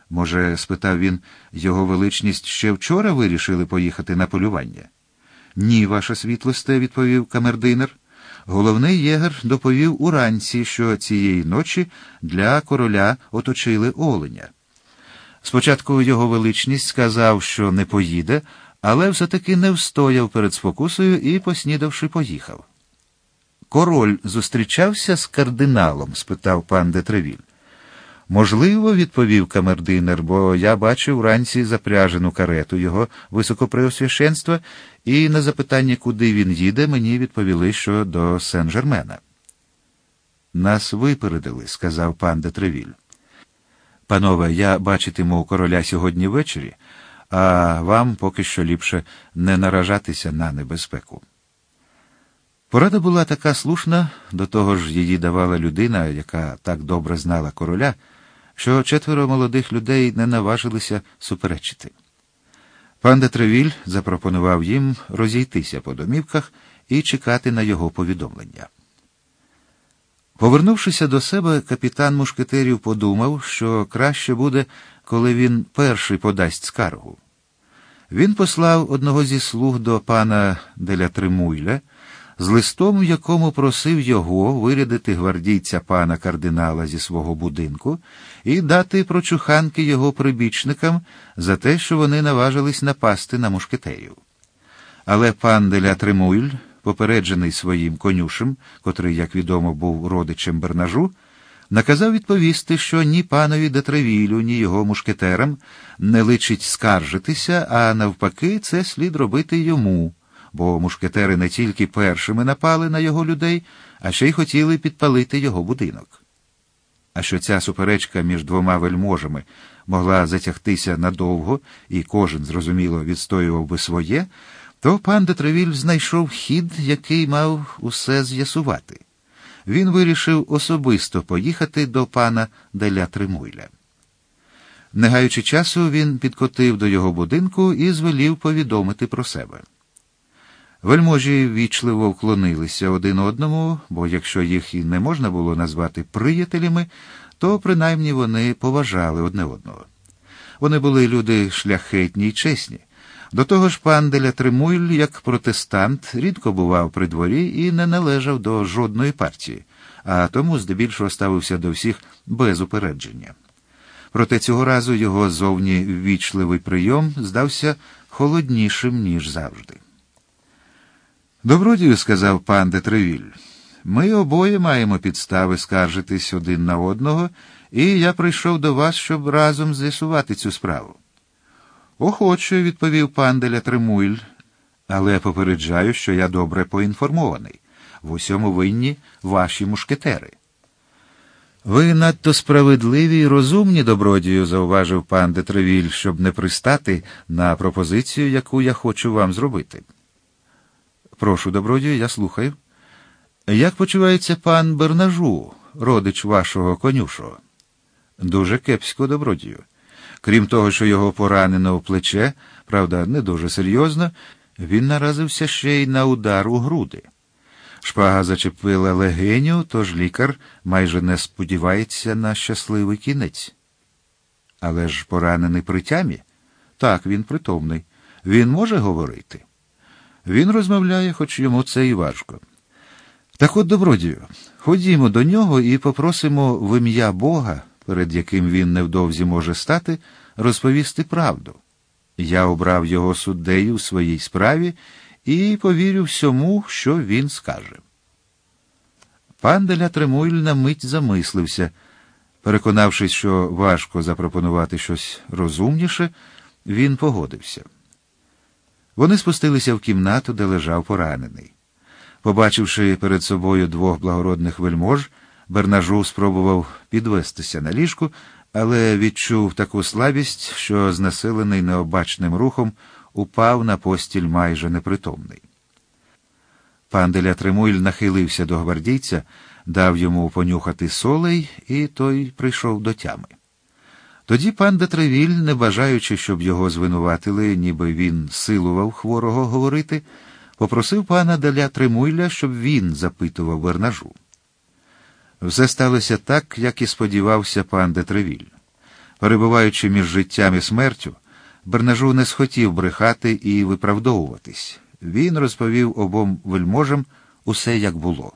Може, спитав він, його величність ще вчора вирішили поїхати на полювання? Ні, ваша світлосте, відповів камердинер. Головний єгер доповів уранці, що цієї ночі для короля оточили оленя. Спочатку його величність сказав, що не поїде, але все-таки не встояв перед спокусою і, поснідавши, поїхав. «Король зустрічався з кардиналом?» – спитав пан де Тревіль. «Можливо, – відповів камердинер, – бо я бачив вранці запряжену карету його високопреосвященства, і на запитання, куди він їде, мені відповіли, що до Сен-Жермена». «Нас випередили», – сказав пан де Тревіль. «Панове, я бачитиму короля сьогодні ввечері, а вам поки що ліпше не наражатися на небезпеку». Порада була така слушна, до того ж її давала людина, яка так добре знала короля, що 4 молодих людей не наважилися суперечити. Пан де Тревіль запропонував їм розійтися по домівках і чекати на його повідомлення. Повернувшися до себе, капітан мушкетерів подумав, що краще буде, коли він перший подасть скаргу. Він послав одного зі слуг до пана де ля Тремуйля з листом, в якому просив його вирядити гвардійця пана кардинала зі свого будинку і дати прочуханки його прибічникам за те, що вони наважились напасти на мушкетерів. Але пан де ля Тремуйль, попереджений своїм конюшем, котрий, як відомо, був родичем Бернажу, наказав відповісти, що ні панові де Тревілю, ні його мушкетерам не личить скаржитися, а навпаки, це слід робити йому, бо мушкетери не тільки першими напали на його людей, а ще й хотіли підпалити його будинок. А що ця суперечка між двома вельможами могла затягтися надовго, і кожен, зрозуміло, відстоював би своє, то пан де Тревіль знайшов хід, який мав усе з'ясувати. Він вирішив особисто поїхати до пана де ля Тремуйля. Не гаючи часу, він підкотив до його будинку і звелів повідомити про себе. Вельможі ввічливо вклонилися один одному, бо якщо їх і не можна було назвати приятелями, то принаймні вони поважали одне одного. Вони були люди шляхетні й чесні. До того ж, пан де ля Тремуйль, як протестант, рідко бував при дворі і не належав до жодної партії, а тому здебільшого ставився до всіх без упередження. Проте цього разу його зовні ввічливий прийом здався холоднішим, ніж завжди. «Добродію», – сказав пан де Тревіль, – «ми обоє маємо підстави скаржитись один на одного, і я прийшов до вас, щоб разом з'ясувати цю справу». «Охоче», – відповів пан де ля Тремуйль, – «але попереджаю, що я добре поінформований. В усьому винні ваші мушкетери». «Ви надто справедливі й розумні, добродію», – зауважив пан де Тревіль, «щоб не пристати на пропозицію, яку я хочу вам зробити». «Прошу, добродію, я слухаю». «Як почувається пан Бернажу, родич вашого конюшого?» «Дуже кепсько, добродію. Крім того, що його поранено в плече, правда, не дуже серйозно, він наразився ще й на удар у груди. Шпага зачепила легеню, тож лікар майже не сподівається на щасливий кінець». «Але ж поранений при тямі?» «Так, він притомний. Він може говорити?» «Він розмовляє, хоч йому це і важко». «Так от, добродію, ходімо до нього і попросимо в ім'я Бога, перед яким він невдовзі може стати, розповісти правду. Я обрав його суддею у своїй справі і повірю всьому, що він скаже». Пан де ля Тремуйль на мить замислився. Переконавшись, що важко запропонувати щось розумніше, він погодився. Вони спустилися в кімнату, де лежав поранений. Побачивши перед собою двох благородних вельмож, Бернажу спробував підвестися на ліжку, але відчув таку слабість, що, знесилений необачним рухом, упав на постіль майже непритомний. Пан де ля Тремуйль нахилився до гвардійця, дав йому понюхати солей, і той прийшов до тями. Тоді пан де Тревіль, не бажаючи, щоб його звинуватили, ніби він силував хворого говорити, попросив пана де ля Тремуйля, щоб він запитував Бернажу. Все сталося так, як і сподівався пан де Тревіль. Перебуваючи між життям і смертю, Бернажу не схотів брехати і виправдовуватись. Він розповів обом вельможам усе, як було.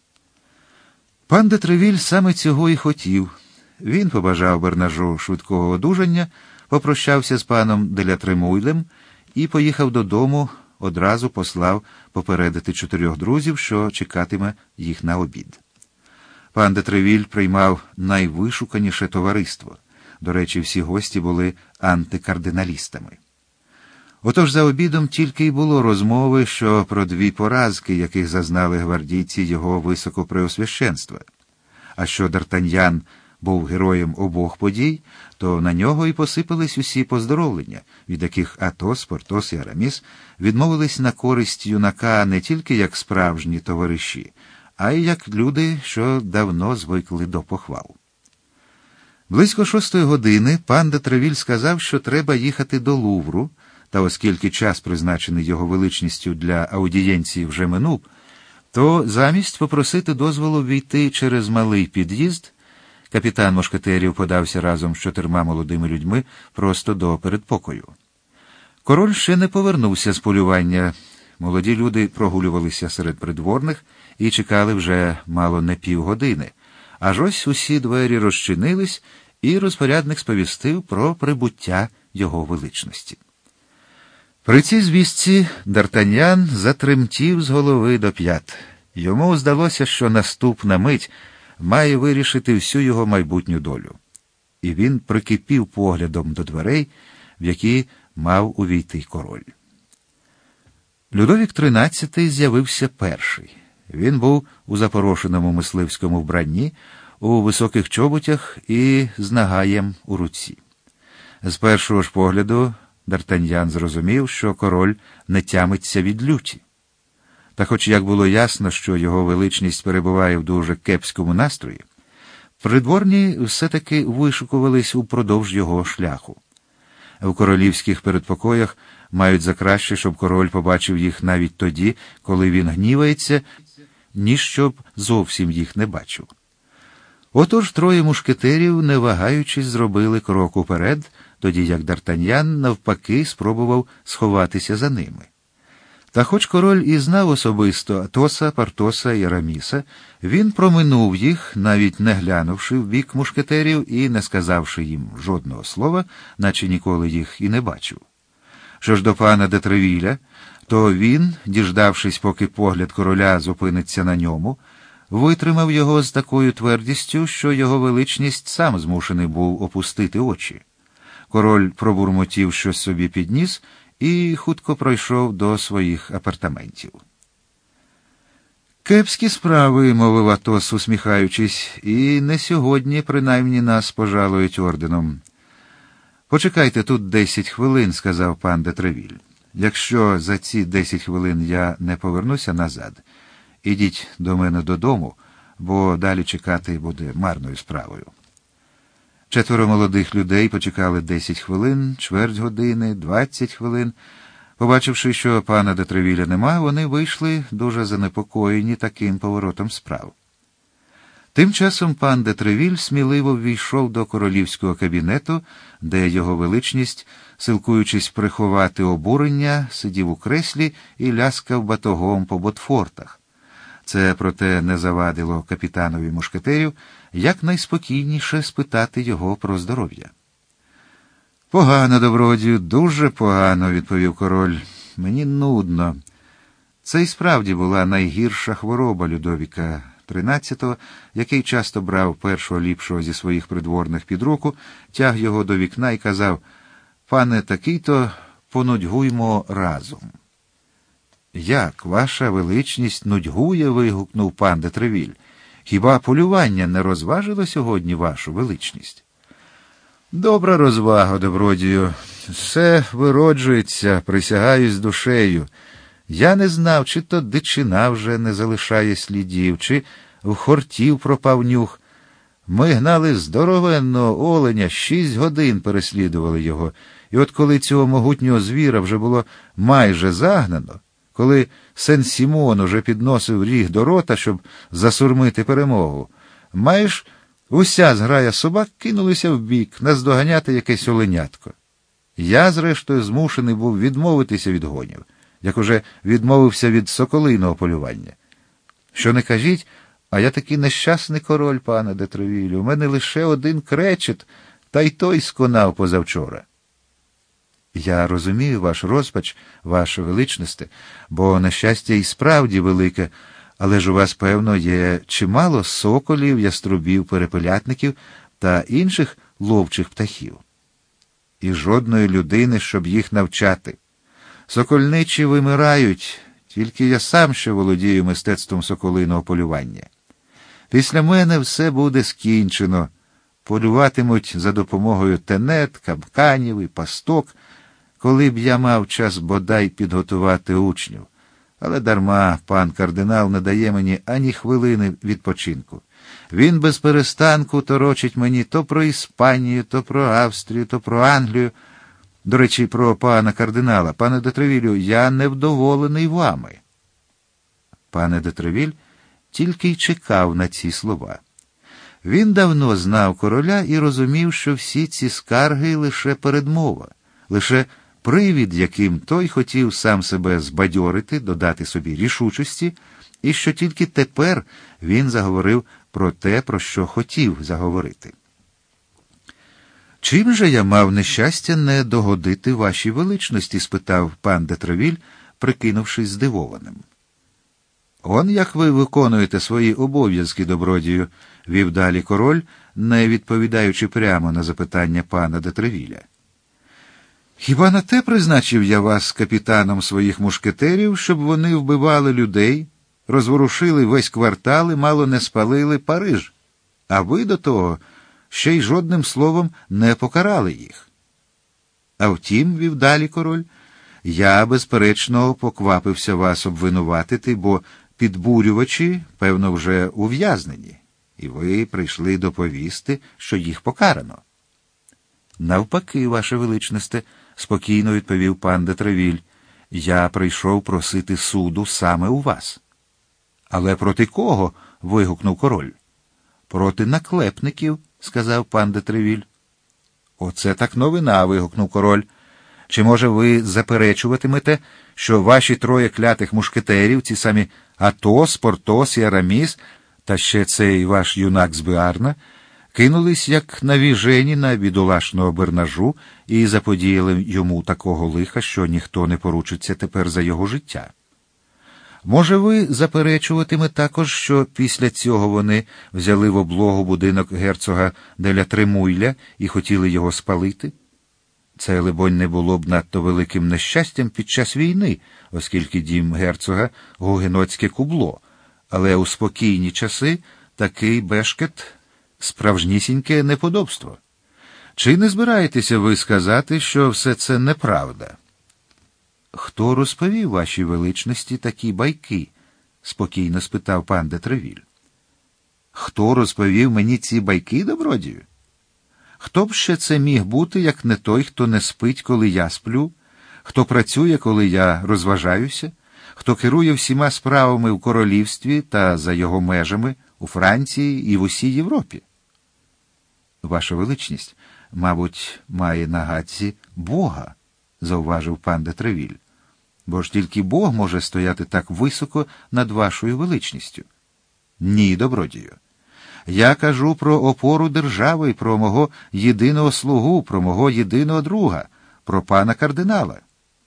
Пан де Тревіль саме цього і хотів. Він побажав Бернажу швидкого одужання, попрощався з паном де ля Тремуйлем і поїхав додому, одразу послав попередити 4 друзів, що чекатиме їх на обід. Пан де Тревіль приймав найвишуканіше товариство. До речі, всі гості були антикардиналістами. Отож за обідом тільки й було розмови, що про 2 поразки, яких зазнали гвардійці його високопреосвященства. А що Д'Артаньян був героєм обох подій, то на нього і посипались усі поздоровлення, від яких Атос, Портос і Араміс відмовились на користь юнака не тільки як справжні товариші, а й як люди, що давно звикли до похвал. Близько 6 години пан де Тревіль сказав, що треба їхати до Лувру, та оскільки час, призначений його величністю для аудієнції, вже минув, то замість попросити дозволу війти через малий під'їзд, капітан мушкетерів подався разом з 4 молодими людьми просто до передпокою. Король ще не повернувся з полювання. Молоді люди прогулювалися серед придворних і чекали вже мало не півгодини. Аж ось усі двері розчинились, і розпорядник сповістив про прибуття його величності. При цій звістці Д'Артаньян затремтів з голови до п'ят. Йому здалося, що наступна мить має вирішити всю його майбутню долю. І він прикипів поглядом до дверей, в які мав увійти король. Людовік XIII з'явився перший. Він був у запорошеному мисливському вбранні, у високих чоботях і з нагаєм у руці. З першого ж погляду Д'Артаньян зрозумів, що король не тямиться від люті. Та хоч як було ясно, що його величність перебуває в дуже кепському настрої, придворні все-таки вишукувались упродовж його шляху. В королівських передпокоях мають за краще, щоб король побачив їх навіть тоді, коли він гнівається, ніж щоб зовсім їх не бачив. Отож 3 мушкетерів, не вагаючись, зробили крок уперед, тоді як Д'Артаньян навпаки спробував сховатися за ними. Та хоч король і знав особисто Атоса, Портоса і Араміса, він проминув їх, навіть не глянувши в бік мушкетерів і не сказавши їм жодного слова, наче ніколи їх і не бачив. Що ж до пана де Тревіля, то він, діждавшись, поки погляд короля зупиниться на ньому, витримав його з такою твердістю, що його величність сам змушений був опустити очі. Король пробурмотів щось собі під ніс і хутко пройшов до своїх апартаментів. «Кепські справи», – мовив Атос, усміхаючись, – «і не сьогодні, принаймні, нас пожалують орденом». «Почекайте тут 10 хвилин», – сказав пан де Тревіль. «Якщо за ці 10 хвилин я не повернуся назад, ідіть до мене додому, бо далі чекати буде марною справою». 4 молодих людей почекали 10 хвилин, чверть години, 20 хвилин. Побачивши, що пана де Тревіля нема, вони вийшли дуже занепокоєні таким поворотом справ. Тим часом пан де Тревіль сміливо ввійшов до королівського кабінету, де його величність, силкуючись приховати обурення, сидів у креслі і ляскав батогом по ботфортах. Це, проте, не завадило капітанові мушкетерів якнайспокійніше спитати його про здоров'я. «Погано, добродію, дуже погано», – відповів король. «Мені нудно». Це й справді була найгірша хвороба Людовіка XIII, який часто брав першого ліпшого зі своїх придворних під руку, тяг його до вікна і казав: «Пане такий-то, понудьгуймо разом». «Як, ваша величність нудьгує?» – вигукнув пан де Тревіль. «Хіба полювання не розважило сьогодні вашу величність?» «Добра розвага, добродію. Все вироджується, присягаюсь душею. Я не знав, чи то дичина вже не залишає слідів, чи в хортів пропав нюх. Ми гнали здоровенного оленя, 6 годин переслідували його, і от коли цього могутнього звіра вже було майже загнано, коли Сен-Сімон уже підносив ріг до рота, щоб засурмити перемогу, маєш Уся зграя собак кинулися вбік, наздоганяти якесь оленятко. Я, зрештою, змушений був відмовитися від гонів, як уже відмовився від соколиного полювання. Що не кажіть, а я такий нещасний король, пане де Тревіллю. У мене лише один кречет, та й той сконав позавчора. Я розумію ваш розпач, ваше величносте, бо нещастя і справді велике, але ж у вас, певно, є чимало соколів, яструбів, перепелятників та інших ловчих птахів. І жодної людини, щоб їх навчати. Сокольничі вимирають, тільки я сам ще володію мистецтвом соколиного полювання. Після мене все буде скінчено. Полюватимуть за допомогою тенет, капканів і пасток, коли б я мав час бодай підготувати учнів. Але дарма пан кардинал не дає мені ані хвилини відпочинку. Він без перестанку торочить мені то про Іспанію, то про Австрію, то про Англію. До речі, про пана кардинала. Пане де Тревіллю, я невдоволений вами. Пане де Тревіль тільки й чекав на ці слова. Він давно знав короля і розумів, що всі ці скарги лише передмова, лише привід, яким той хотів сам себе збадьорити, додати собі рішучості, і що тільки тепер він заговорив про те, про що хотів заговорити. «Чим же я мав нещастя не догодити вашій величності?» – спитав пан де Тревіль, прикинувшись здивованим. «Он як ви виконуєте свої обов'язки, добродію», – вів далі король, не відповідаючи прямо на запитання пана де Тревіля. «Хіба на те призначив я вас капітаном своїх мушкетерів, щоб вони вбивали людей, розворушили весь квартал і мало не спалили Париж, а ви до того ще й жодним словом не покарали їх? А втім, вів далі король, я, безперечно, поквапився вас обвинуватити, бо підбурювачі, певно, вже ув'язнені, і ви прийшли доповісти, що їх покарано». «Навпаки, ваше величносте», – спокійно відповів пан де Тревіль, – «я прийшов просити суду саме у вас». «Але проти кого?» – вигукнув король. «Проти наклепників», – сказав пан де Тревіль. «Оце так новина», – вигукнув король. «Чи, може, ви заперечуватимете, що ваші троє клятих мушкетерів, ці самі Атос, Портос і Араміс, та ще цей ваш юнак з Біарна, кинулись, як навіжені на бідолашного Бернажу і заподіяли йому такого лиха, що ніхто не поручиться тепер за його життя? Може, ви заперечуватиме також, що після цього вони взяли в облогу будинок герцога деля Тремуйля і хотіли його спалити? Це, либонь, не було б надто великим нещастям під час війни, оскільки дім герцога – гугенотське кубло, але у спокійні часи такий бешкет – справжнісіньке неподобство. Чи не збираєтеся ви сказати, що все це неправда?» «Хто розповів вашій величності такі байки?» – спокійно спитав пан де Тревіль. «Хто розповів мені ці байки, добродію? Хто б ще це міг бути, як не той, хто не спить, коли я сплю, хто працює, коли я розважаюся, хто керує всіма справами в королівстві та за його межами, у Франції і в усій Європі?» «Ваша величність, мабуть, має на гадці Бога», – зауважив пан де Тревіль. «Бо ж тільки Бог може стояти так високо над вашою величністю». «Ні, добродію. Я кажу про опору держави, про мого єдиного слугу, про мого єдиного друга, про пана кардинала».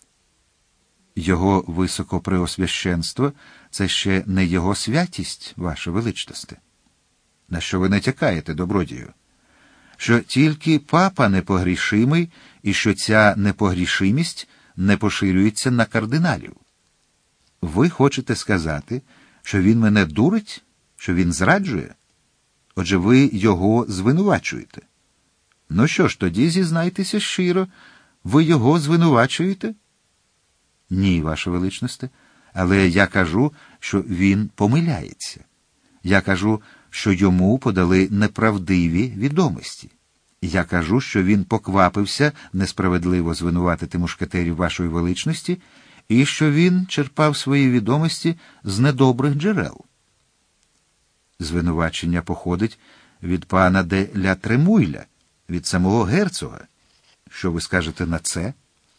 «Його високопреосвященство – це ще не його святість, ваше величносте». «На що ви натякаєте, добродію?» «Що тільки папа непогрішимий і що ця непогрішимість не поширюється на кардиналів. Ви хочете сказати, що він мене дурить, що він зраджує? Отже, ви його звинувачуєте. Ну що ж, тоді зізнайтеся щиро, ви його звинувачуєте?» «Ні, ваше величносте, але я кажу, що він помиляється. Я кажу, що йому подали неправдиві відомості. Я кажу, що він поквапився несправедливо звинуватити мушкетерів вашої величності і що він черпав свої відомості з недобрих джерел». «Звинувачення походить від пана де ля Тремуйля, від самого герцога. Що ви скажете на це?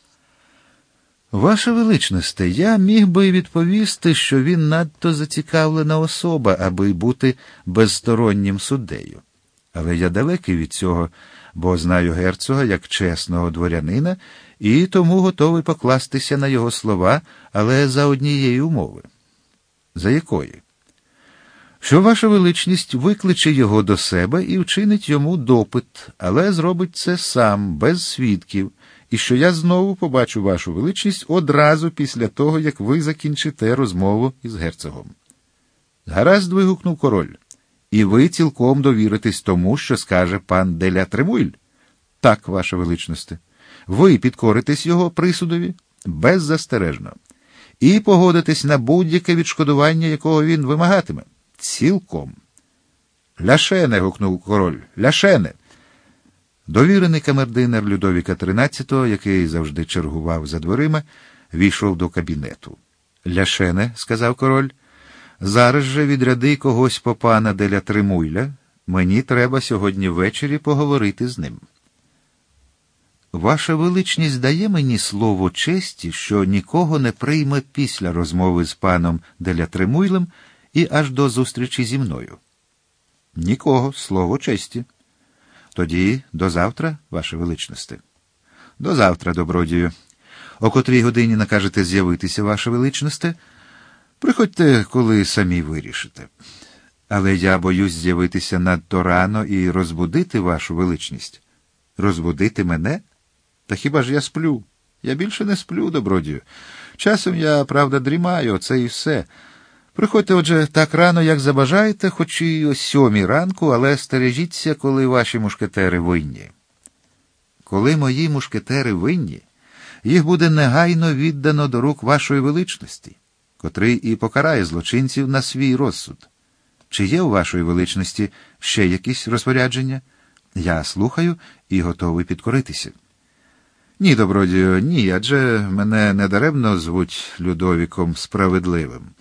Ваше величносте, я міг би відповісти, що він надто зацікавлена особа, аби бути безстороннім суддею. Але я далекий від цього, бо знаю герцога як чесного дворянина, і тому готовий покластися на його слова, але за однієї умови. За якої? Що ваша величність викличе його до себе і вчинить йому допит, але зробить це сам, без свідків, і що я знову побачу вашу величність одразу після того, як ви закінчите розмову із герцогом. Гаразд, вигукнув король. І ви цілком довіритесь тому, що скаже пан де ля Тремуйль? Так, ваша величність. Ви підкоритесь його присудові беззастережно і погодитесь на будь-яке відшкодування, якого він вимагатиме. Цілком. Ляшене, гукнув король, ляшене. Довірений камердинер Людовіка XIII, який завжди чергував за дверима, війшов до кабінету. Ляшене, сказав король, зараз же відряди когось по пана де ля Тремуйля. Мені треба сьогодні ввечері поговорити з ним. Ваша величність дає мені слово честі, що нікого не прийме після розмови з паном де ля Тремуйлем і аж до зустрічі зі мною. Нікого, слово честі. Тоді до завтра, ваше величносте. До завтра, добродію. О котрій годині накажете з'явитися, ваше величносте? Приходьте, коли самі вирішите. Але я боюсь з'явитися надто рано і розбудити вашу величність. Розбудити мене? Та хіба ж я сплю? Я більше не сплю, добродію. Часом я, правда, дрімаю, оце і все. Приходьте, отже, так рано, як забажаєте, хоч і о 7 ранку, але стережіться, коли ваші мушкетери винні. Коли мої мушкетери винні, їх буде негайно віддано до рук вашої величності, котрий і покарає злочинців на свій розсуд. Чи є у вашої величності ще якісь розпорядження? Я слухаю і готовий підкоритися. Ні, добродію, ні, адже мене недаремно звуть Людовіком Справедливим.